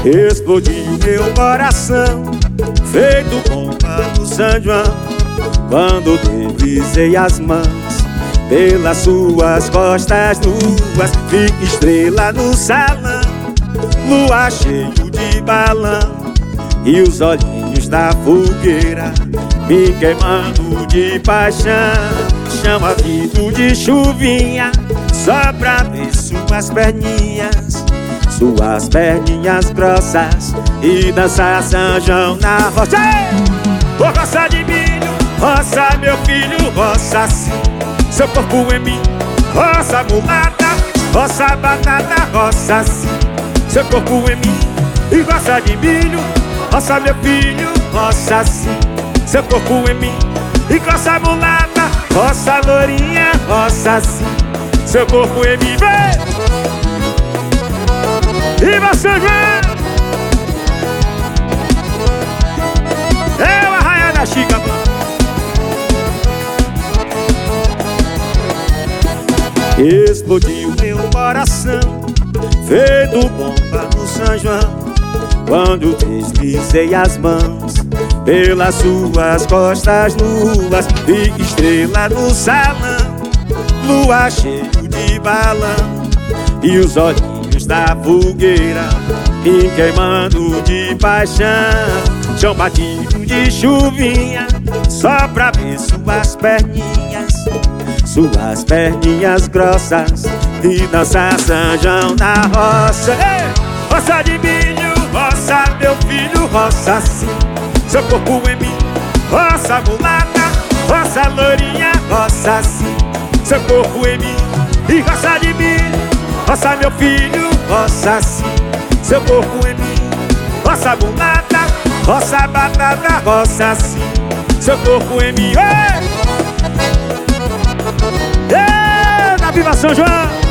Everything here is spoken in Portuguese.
Explodiu meu coração, feito bomba do São João, quando deslizei as mãos pelas suas costas nuas. Vi estrela no salão, lua cheio de balão, e os olhinhos da fogueira me queimando de paixão. Chama vidro de chuvinha só pra ver suas perninhas grossas, e dançar São João na roça. Ô roça de milho, roça meu filho, roça sim, seu corpo em mim. Roça mulata, roça batata, roça sim, seu corpo em mim. E roça de milho, roça meu filho, roça sim, seu corpo em mim. E roça mulata, roça lourinha, roça sim, seu corpo em mim. Vem! E você vem! É o Arraial da Chica, mano. Explodiu meu coração, feito bomba no São João, quando deslizei as mãos pelas suas costas nuas. Vi estrela no salão, lua cheio de balão, e os olhinhos da fogueira me queimando de paixão. Chão batido de chuvinha só pra ver suas perninhas grossas, e dançar São João na roça. Ei! Roça de milho, roça meu filho, roça sim, seu corpo em mim. Roça mulata, roça lourinha, roça sim, seu corpo em mim. E roça de milho, roça meu filho, roça sim, seu corpo em mim. Roça mulata, roça batata, roça sim, seu corpo em mim. Ei! Ei, na Viva São João!